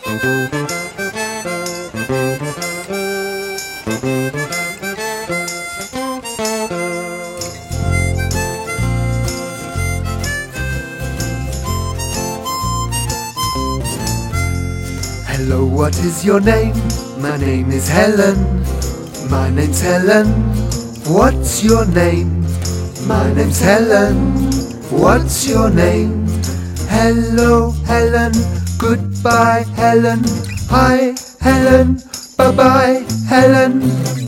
Hello, what is your name? My name is Helen. My name's Helen. What's your name? My name's Helen. What's your name? Hello, Helen. Goodbye, Helen. Hi, Helen. Bye-bye, Helen.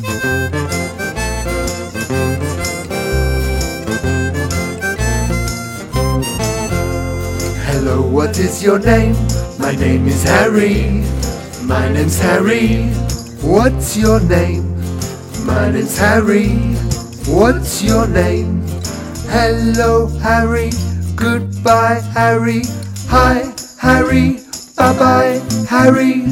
Hello, what is your name? My name is Harry. My name's Harry. What's your name? My name's Harry. What's your name? Hello, Harry. Goodbye, Harry. Hi, Harry. Bye-bye, Harry.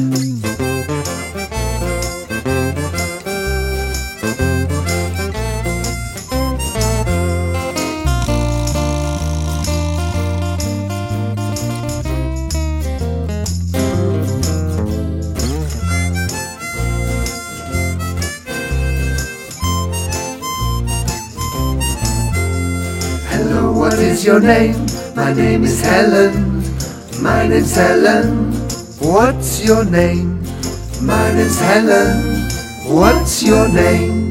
Hello, what is your name? My name is Helen. My name's Helen. What's your name? My name's Helen. What's your name?